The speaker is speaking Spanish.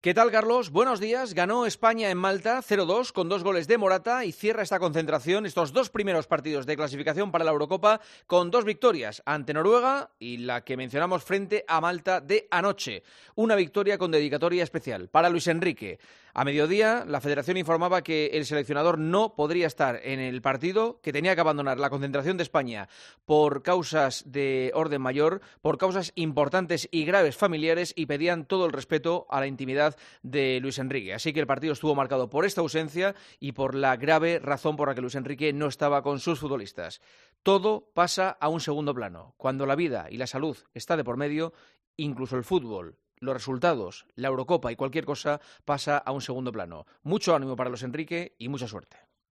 ¿Qué tal, Carlos? Buenos días. Ganó España en Malta 0-2 con 2 goles de Morata y cierra esta concentración, estos 2 primeros partidos de clasificación para la Eurocopa, con 2 victorias ante Noruega y la que mencionamos frente a Malta de anoche. Una victoria con dedicatoria especial para Luis Enrique. A mediodía, la Federación informaba que el seleccionador no podría estar en el partido, que tenía que abandonar la concentración de España por causas de orden mayor, por causas importantes y graves familiares, y pedían todo el respeto a la intimidad de Luis Enrique. Así que el partido estuvo marcado por esta ausencia y por la grave razón por la que Luis Enrique no estaba con sus futbolistas. Todo pasa a un segundo plano. Cuando la vida y la salud está de por medio, incluso el fútbol, los resultados, la Eurocopa y cualquier cosa pasa a un segundo plano. Mucho ánimo para Luis Enrique y mucha suerte.